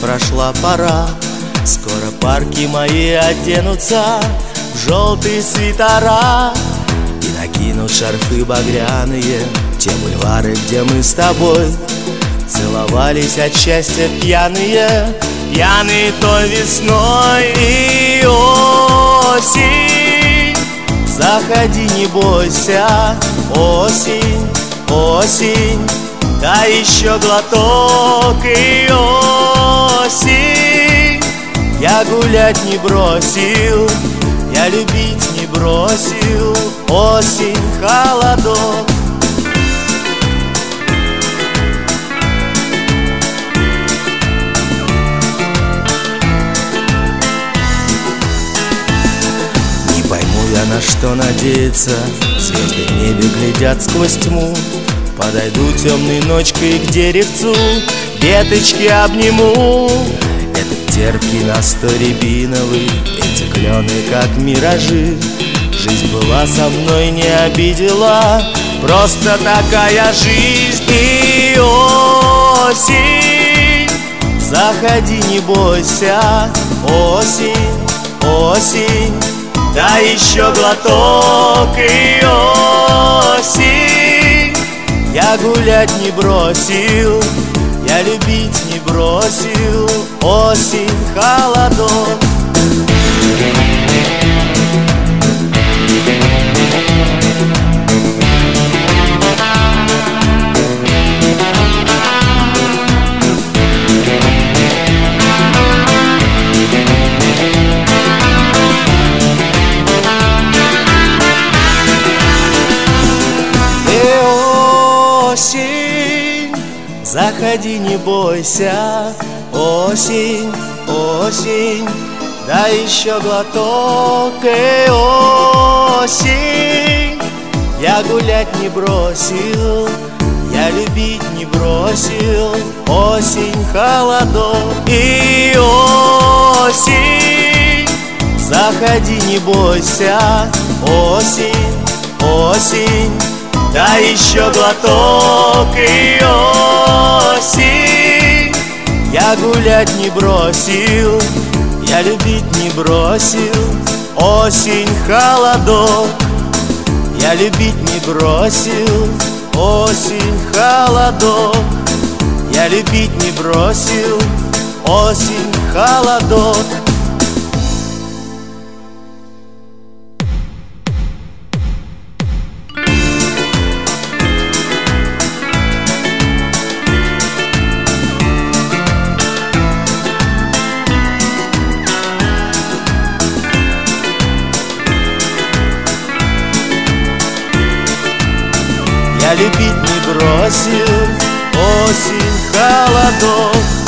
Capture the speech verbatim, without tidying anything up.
прошла пора, скоро парки мои оденутся в желтые свитера и накинут шарфы багряные, те бульвары, где мы с тобой целовались от счастья пьяные, пьяные той весной и осень. Заходи, не бойся, осень, осень, да еще глоток и осень. Я гулять не бросил, я любить не бросил, осень, холодок. Не пойму я, на что надеяться, звезды в небе глядят сквозь тьму. Подойду темной ночкой к деревцу, веточки обниму. Этот терпкий настой рябиновый, эти клены, как миражи. Жизнь была со мной, не обидела, просто такая жизнь и осень. Заходи, не бойся, осень, осень, да еще глоток и осень. Я гулять не бросил, я любить не бросил, осень, холодок. Осень, заходи, не бойся, осень, осень, да еще глоток и осень. Я гулять не бросил, я любить не бросил, осень, холодок и осень. Заходи, не бойся, осень, осень, да еще глоток и осень. Я гулять не бросил, я любить не бросил, осень, холодок. Я любить не бросил, осень, холодок. Я любить не бросил, осень, холодок. Я любить не бросил, осень, холодок.